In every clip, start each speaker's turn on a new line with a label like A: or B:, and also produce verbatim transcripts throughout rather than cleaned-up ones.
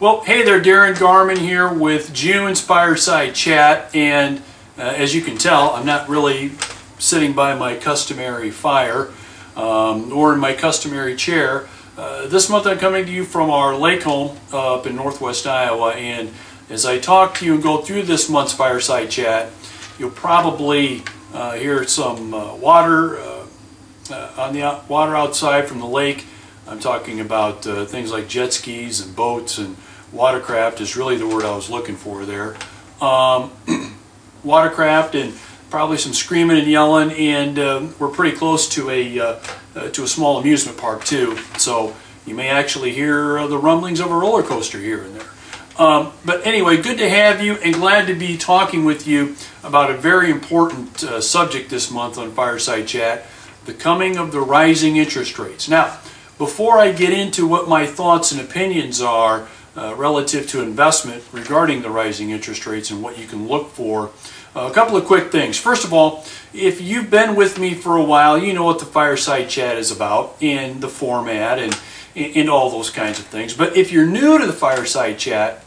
A: Well, hey there, Darren Garman here with June's Fireside Chat, and uh, as you can tell, I'm not really sitting by my customary fire um, or in my customary chair. Uh, this month I'm coming to you from our lake home uh, up in northwest Iowa, and as I talk to you and go through this month's Fireside Chat, you'll probably uh, hear some uh, water uh, uh, on the out water outside from the lake. I'm talking about uh, things like jet skis and boats, and watercraft is really the word I was looking for there. Um, watercraft and probably some screaming and yelling, and uh, we're pretty close to a uh, uh, to a small amusement park too. So you may actually hear uh, the rumblings of a roller coaster here and there. Um, but anyway, good to have you, and glad to be talking with you about a very important uh, subject this month on Fireside Chat: the coming of the rising interest rates. Now, before I get into what my thoughts and opinions are uh, relative to investment regarding the rising interest rates and what you can look for, uh, a couple of quick things. First of all, if you've been with me for a while, you know what the Fireside Chat is about and the format and, and all those kinds of things. But if you're new to the Fireside Chat,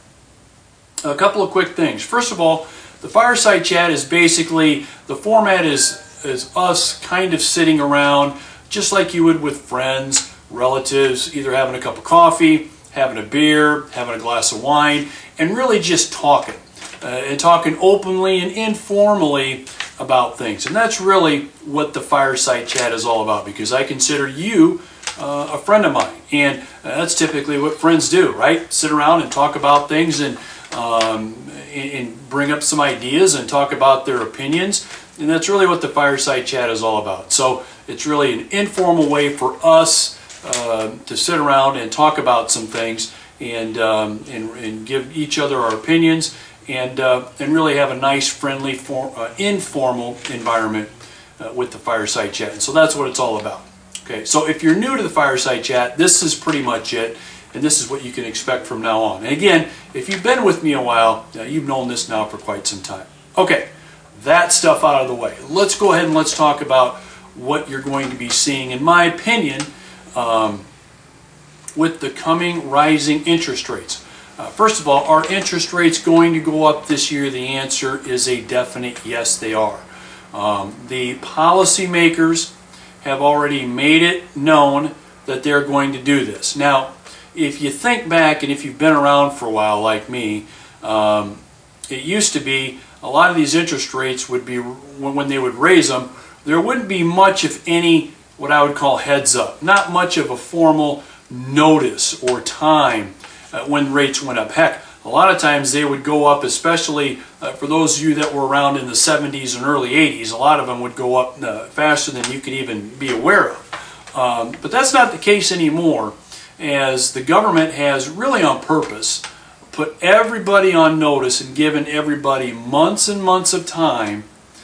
A: a couple of quick things. First of all, the Fireside Chat is basically, the format is, is us kind of sitting around just like you would with friends, relatives, either having a cup of coffee, having a beer, having a glass of wine, and really just talking. Uh, and talking openly and informally about things. And that's really what the Fireside Chat is all about, because I consider you uh, a friend of mine. And uh, that's typically what friends do, right? Sit around and talk about things and, um, and, and bring up some ideas and talk about their opinions. And that's really what the Fireside Chat is all about. So it's really an informal way for us Uh, to sit around and talk about some things and, um, and, and give each other our opinions and, uh, and really have a nice, friendly, for, uh, informal environment uh, with the Fireside Chat. And so that's what it's all about. Okay, so if you're new to the Fireside Chat, this is pretty much it, and this is what you can expect from now on. And again, if you've been with me a while, uh, you've known this now for quite some time. Okay, that stuff out of the way. Let's go ahead and let's talk about what you're going to be seeing, in my opinion, Um, with the coming rising interest rates. Uh, first of all, are interest rates going to go up this year? The answer is a definite yes, they are. Um, the policymakers have already made it known that they're going to do this. Now, if you think back, and if you've been around for a while like me, um, it used to be a lot of these interest rates would be, when they would raise them, there wouldn't be much, if any, what I would call heads up. Not much of a formal notice or time uh, when rates went up. Heck, a lot of times they would go up, especially uh, for those of you that were around in the seventies and early eighties, a lot of them would go up uh, faster than you could even be aware of. Um, but that's not the case anymore, as the government has really on purpose put everybody on notice and given everybody months and months of time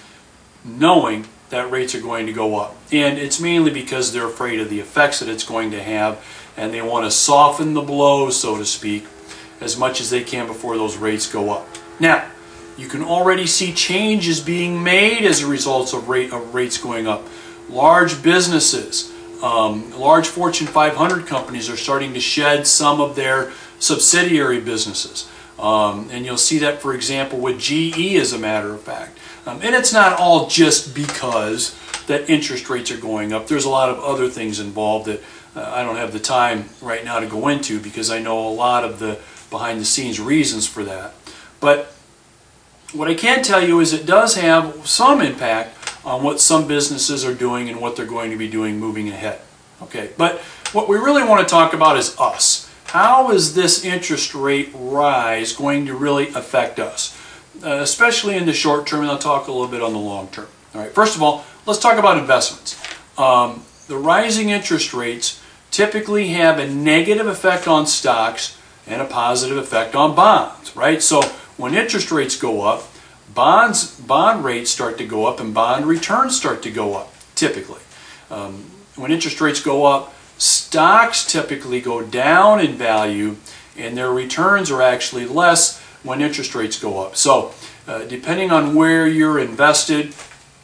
A: knowing that rates are going to go up. And it's mainly because they're afraid of the effects that it's going to have, and they want to soften the blow, so to speak, as much as they can before those rates go up. Now, you can already see changes being made as a result of, rate, of rates going up. Large businesses, um, large Fortune five hundred companies are starting to shed some of their subsidiary businesses. Um, and you'll see that, for example, with G E, as a matter of fact. Um, and it's not all just because that interest rates are going up. There's a lot of other things involved that uh, I don't have the time right now to go into, because I know a lot of the behind-the-scenes reasons for that. But what I can tell you is it does have some impact on what some businesses are doing and what they're going to be doing moving ahead. Okay, but what we really want to talk about is us. How is this interest rate rise going to really affect us? Uh, especially in the short term, and I'll talk a little bit on the long term. All right, first of all, let's talk about investments. Um, the rising interest rates typically have a negative effect on stocks and a positive effect on bonds, right? So when interest rates go up, bonds, bond rates start to go up and bond returns start to go up, typically. Um, when interest rates go up, stocks typically go down in value, and their returns are actually less when interest rates go up. So uh, depending on where you're invested,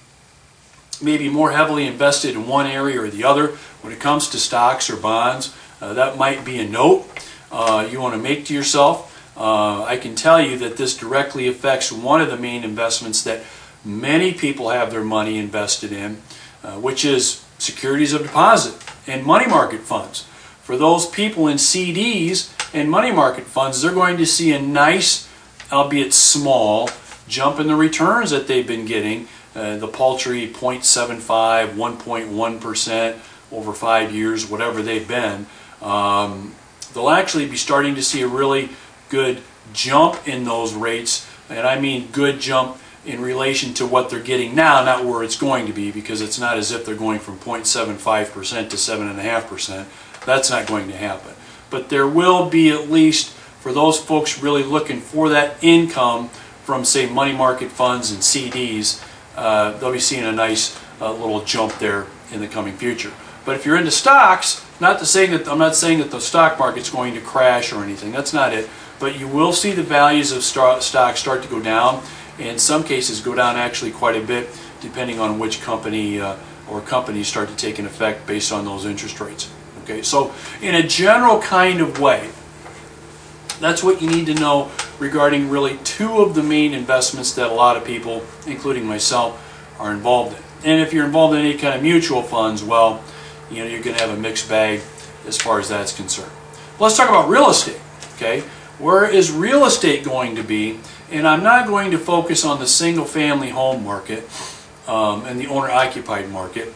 A: maybe more heavily invested in one area or the other when it comes to stocks or bonds, uh, that might be a note. uh, you want to make to yourself. Uh, I can tell you that this directly affects one of the main investments that many people have their money invested in, uh, which is securities of deposit and money market funds. For those people in C Ds and money market funds, they're going to see a nice, albeit small, jump in the returns that they've been getting, uh, the paltry zero point seven five, one point one percent over five years, whatever they've been. Um, they'll actually be starting to see a really good jump in those rates, and I mean good jump in relation to what they're getting now, not where it's going to be, because it's not as if they're going from zero point seven five percent to seven point five percent. That's not going to happen. But there will be, at least for those folks really looking for that income from, say, money market funds and C Ds, uh, they'll be seeing a nice uh, little jump there in the coming future. But if you're into stocks, not to say that I'm not saying that the stock market's going to crash or anything. That's not it. But you will see the values of stocks start to go down. In some cases, go down actually quite a bit, depending on which company uh, or companies start to take an effect based on those interest rates. Okay, so in a general kind of way, that's what you need to know regarding really two of the main investments that a lot of people, including myself, are involved in. And if you're involved in any kind of mutual funds, well, you know, you're going to have a mixed bag as far as that's concerned. Let's talk about real estate. Okay, where is real estate going to be? And I'm not going to focus on the single-family home market um, and the owner-occupied market,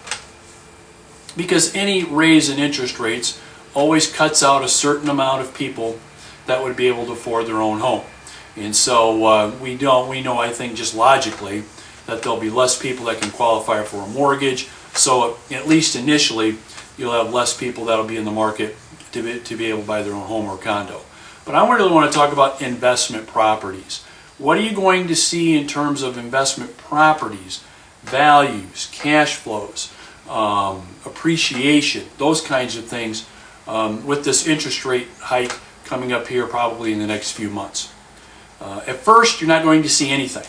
A: because any raise in interest rates always cuts out a certain amount of people that would be able to afford their own home. And so uh, we don't, we know, I think, just logically, that there'll be less people that can qualify for a mortgage. So at least initially, you'll have less people that'll be in the market to be, to be able to buy their own home or condo. But I really want to talk about investment properties. What are you going to see in terms of investment properties, values, cash flows, um, appreciation, those kinds of things um, with this interest rate hike coming up here probably in the next few months? Uh, at first, you're not going to see anything.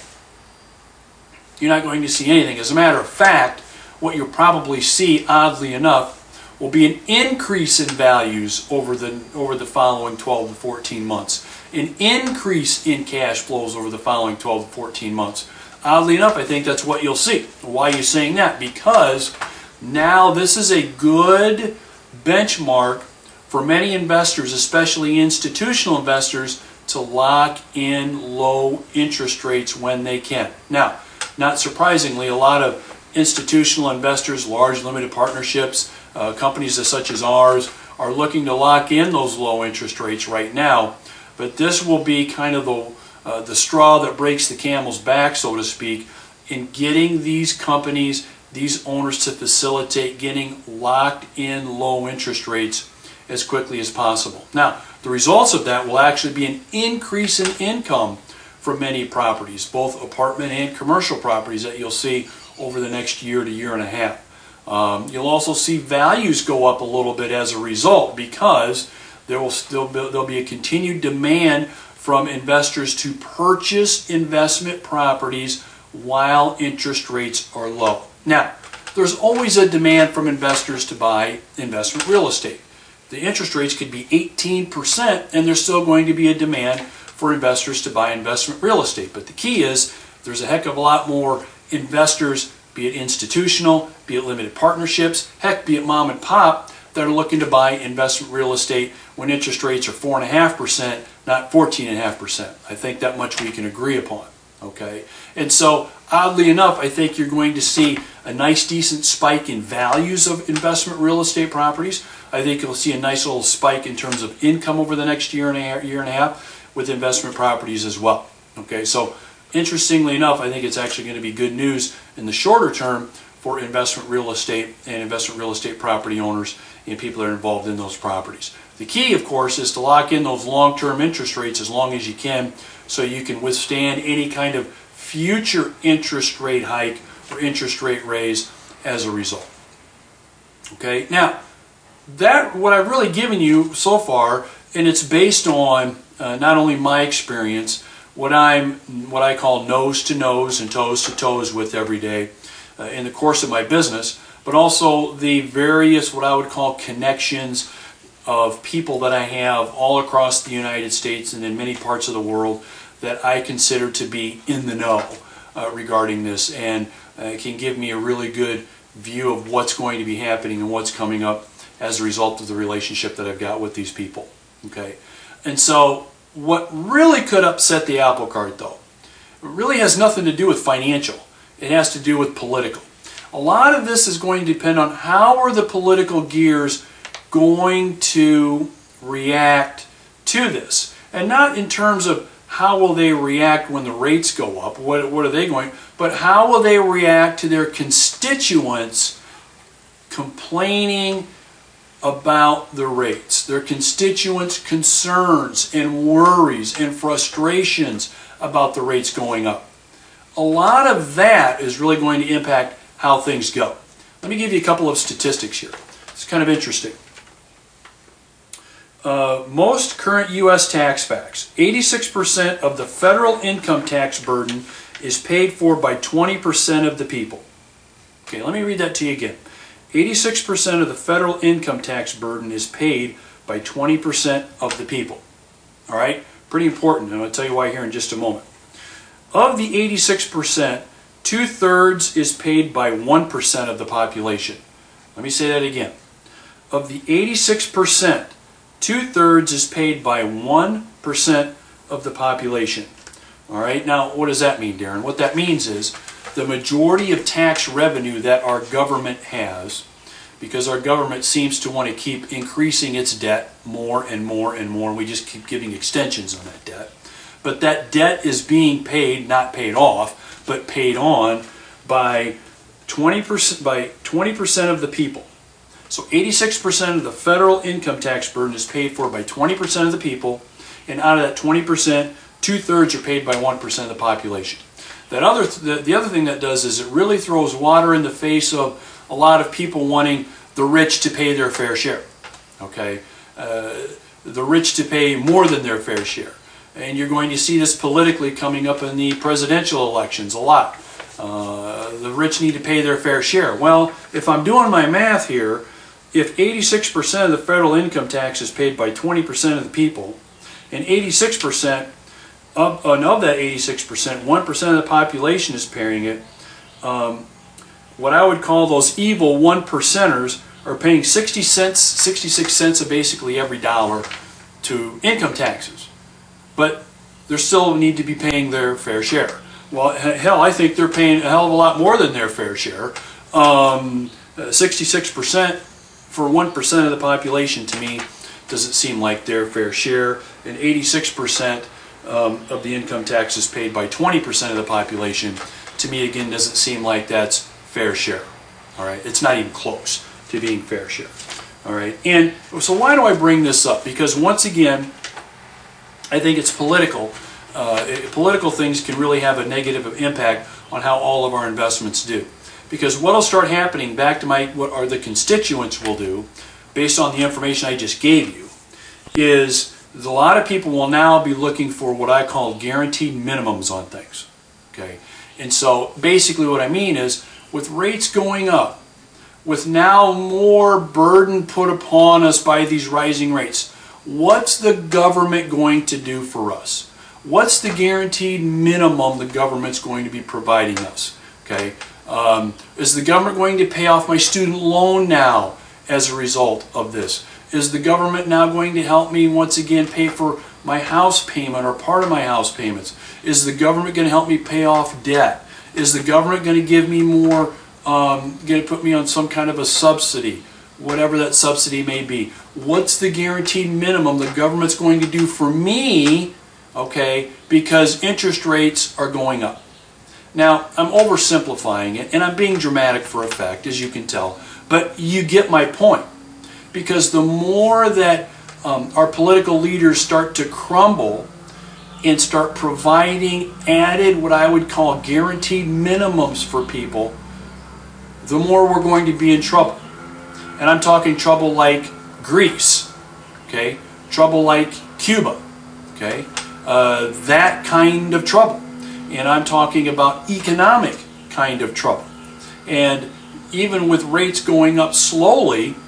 A: You're not going to see anything. As a matter of fact, what you'll probably see, oddly enough, will be an increase in values over the over the following twelve to fourteen months. An increase in cash flows over the following twelve to fourteen months. Oddly enough, I think that's what you'll see. Why are you saying that? Because now this is a good benchmark for many investors, especially institutional investors, to lock in low interest rates when they can. Now, not surprisingly, a lot of institutional investors, large limited partnerships, uh, companies such as ours, are looking to lock in those low interest rates right now. But this will be kind of the, uh, the straw that breaks the camel's back, so to speak, in getting these companies, these owners to facilitate getting locked in low interest rates as quickly as possible. Now, the results of that will actually be an increase in income for many properties, both apartment and commercial properties, that you'll see over the next year to year and a half. Um, you'll also see values go up a little bit as a result, because there will still be, there'll be a continued demand from investors to purchase investment properties while interest rates are low. Now, there's always a demand from investors to buy investment real estate. The interest rates could be eighteen percent, and there's still going to be a demand for investors to buy investment real estate. But the key is there's a heck of a lot more investors, be it institutional, be it limited partnerships, heck, be it mom and pop, that are looking to buy investment real estate when interest rates are four point five percent, not fourteen point five percent. I think that much we can agree upon. Okay? And so, oddly enough, I think you're going to see a nice, decent spike in values of investment real estate properties. I think you'll see a nice little spike in terms of income over the next year and a year and a half with investment properties as well. Okay? So, interestingly enough, I think it's actually going to be good news in the shorter term for investment real estate and investment real estate property owners and people that are involved in those properties. The key, of course, is to lock in those long-term interest rates as long as you can, so you can withstand any kind of future interest rate hike or interest rate raise as a result. Okay, now, that what I've really given you so far, and it's based on uh, not only my experience, what I'm what I call nose to nose and toes to toes with every day uh, in the course of my business, but also the various what I would call connections of people that I have all across the United States and in many parts of the world that I consider to be in the know uh, regarding this, and uh, can give me a really good view of what's going to be happening and what's coming up as a result of the relationship that I've got with these people. Okay, and so what really could upset the apple cart, though, it really has nothing to do with financial. It has to do with political. A lot of this is going to depend on how are the political gears going to react to this, and not in terms of how will they react when the rates go up, what, what are they going, but how will they react to their constituents complaining about the rates, their constituents' concerns and worries and frustrations about the rates going up. A lot of that is really going to impact how things go. Let me give you a couple of statistics here. It's kind of interesting. Uh, most current U S tax facts, eighty-six percent of the federal income tax burden is paid for by twenty percent of the people. Okay, let me read that to you again. eighty-six percent of the federal income tax burden is paid by twenty percent of the people. All right, pretty important, and I'll tell you why here in just a moment. Of the eighty-six percent, two-thirds is paid by one percent of the population. Let me say that again. Of the eighty-six percent, two-thirds is paid by one percent of the population. All right, now what does that mean, Darren? What that means is the majority of tax revenue that our government has, because our government seems to want to keep increasing its debt more and more and more, and we just keep giving extensions on that debt. But that debt is being paid, not paid off, but paid on by twenty percent, by twenty percent of the people. So eighty-six percent of the federal income tax burden is paid for by twenty percent of the people, and out of that twenty percent, two-thirds are paid by one percent of the population. That other th the, the other thing that does is it really throws water in the face of a lot of people wanting the rich to pay their fair share. Okay, uh, the rich to pay more than their fair share. And you're going to see this politically coming up in the presidential elections a lot. Uh, the rich need to pay their fair share. Well, if I'm doing my math here, if eighty-six percent of the federal income tax is paid by twenty percent of the people, and eighty-six percent of, and of that eighty-six percent, one percent of the population is paying it, um, what I would call those evil one percenters are paying sixty cents, sixty-six cents of basically every dollar to income taxes. But they still need to be paying their fair share. Well, hell, I think they're paying a hell of a lot more than their fair share. Um, sixty-six percent for one percent of the population, to me, doesn't seem like their fair share. And eighty-six percent um, of the income tax is paid by twenty percent of the population. To me, again, doesn't seem like that's fair share. All right, it's not even close to being fair share. All right, and so why do I bring this up? Because once again, I think it's political. Uh, it, political things can really have a negative impact on how all of our investments do. Because what will start happening, back to my what are the constituents will do, based on the information I just gave you, is a lot of people will now be looking for what I call guaranteed minimums on things. Okay, and so basically what I mean is, with rates going up, with now more burden put upon us by these rising rates, what's the government going to do for us? What's the guaranteed minimum the government's going to be providing us? Okay, um, is the government going to pay off my student loan now as a result of this? Is the government now going to help me once again pay for my house payment or part of my house payments? Is the government going to help me pay off debt? Is the government going to give me more, um, going to put me on some kind of a subsidy, whatever that subsidy may be? What's the guaranteed minimum the government's going to do for me, okay, because interest rates are going up? Now, I'm oversimplifying it, and I'm being dramatic for effect, as you can tell, but you get my point. Because the more that um, our political leaders start to crumble and start providing added, what I would call guaranteed minimums for people, the more we're going to be in trouble. And I'm talking trouble like Greece, okay? Trouble like Cuba, okay? Uh, that kind of trouble. And I'm talking about economic kind of trouble. And even with rates going up slowly,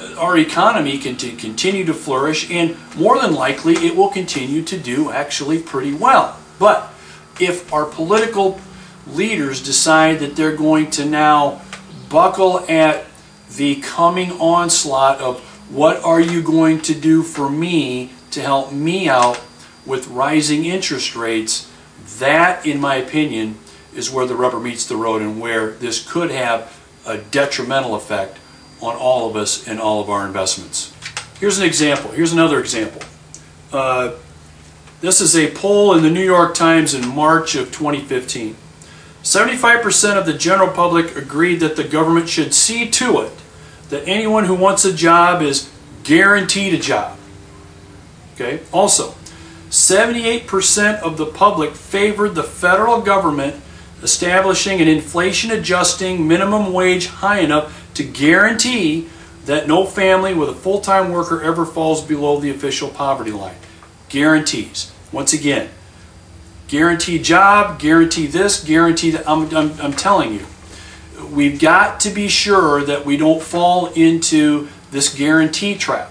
A: our economy can to continue to flourish, and more than likely it will continue to do actually pretty well. But if our political leaders decide that they're going to now buckle at the coming onslaught of what are you going to do for me to help me out with rising interest rates, that, in my opinion, is where the rubber meets the road and where this could have a detrimental effect on all of us and all of our investments. Here's an example. Here's another example. Uh, this is a poll in the New York Times in March of twenty fifteen. seventy-five percent of the general public agreed that the government should see to it that anyone who wants a job is guaranteed a job. Okay. Also, seventy-eight percent of the public favored the federal government establishing an inflation-adjusting minimum wage high enough to guarantee that no family with a full-time worker ever falls below the official poverty line. Guarantees. Once again, guarantee job, guarantee this, guarantee that. I'm, I'm, I'm telling you, we've got to be sure that we don't fall into this guarantee trap,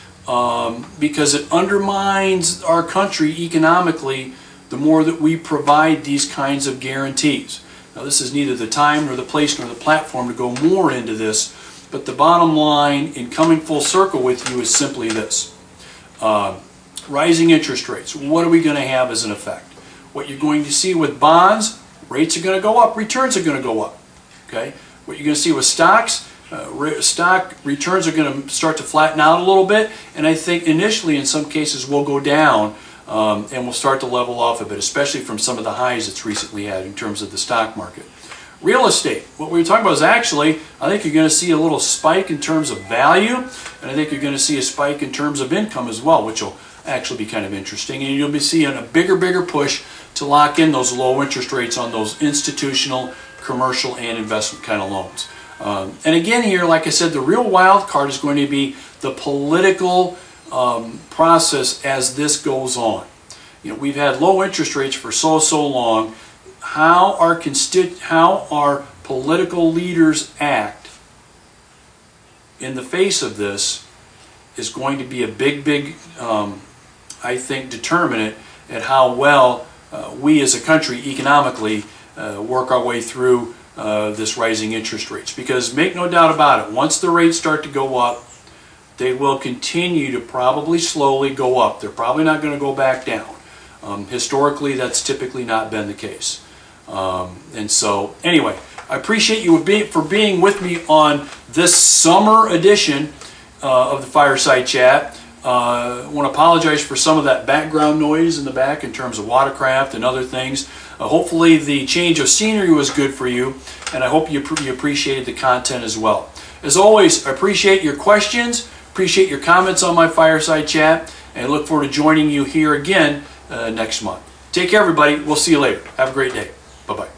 A: um, because it undermines our country economically the more that we provide these kinds of guarantees. Now, this is neither the time nor the place nor the platform to go more into this, but the bottom line in coming full circle with you is simply this. Uh, rising interest rates, what are we going to have as an effect? What you're going to see with bonds, rates are going to go up, returns are going to go up. Okay? What you're going to see with stocks, uh, re stock returns are going to start to flatten out a little bit, and I think initially in some cases will go down, um, and will start to level off a bit, especially from some of the highs it's recently had in terms of the stock market. Real estate, what we were talking about is actually, I think you're going to see a little spike in terms of value, and I think you're going to see a spike in terms of income as well, which will actually be kind of interesting, and you'll be seeing a bigger, bigger push to lock in those low interest rates on those institutional, commercial, and investment kind of loans. Um, and again here, like I said, the real wild card is going to be the political um, process as this goes on. You know, we've had low interest rates for so, so long. How our, constitu how our political leaders act in the face of this is going to be a big, big, um, I think, determinant at how well uh, we as a country economically uh, work our way through uh, this rising interest rates. Because make no doubt about it, once the rates start to go up, they will continue to probably slowly go up. They're probably not going to go back down. Um, historically, that's typically not been the case. Um, and so, anyway, I appreciate you for being with me on this summer edition uh, of the Fireside Chat. Uh, I want to apologize for some of that background noise in the back in terms of watercraft and other things. Uh, hopefully the change of scenery was good for you, and I hope you, you appreciated the content as well. As always, I appreciate your questions, appreciate your comments on my Fireside Chat, and I look forward to joining you here again uh, next month. Take care, everybody. We'll see you later. Have a great day. Bye-bye.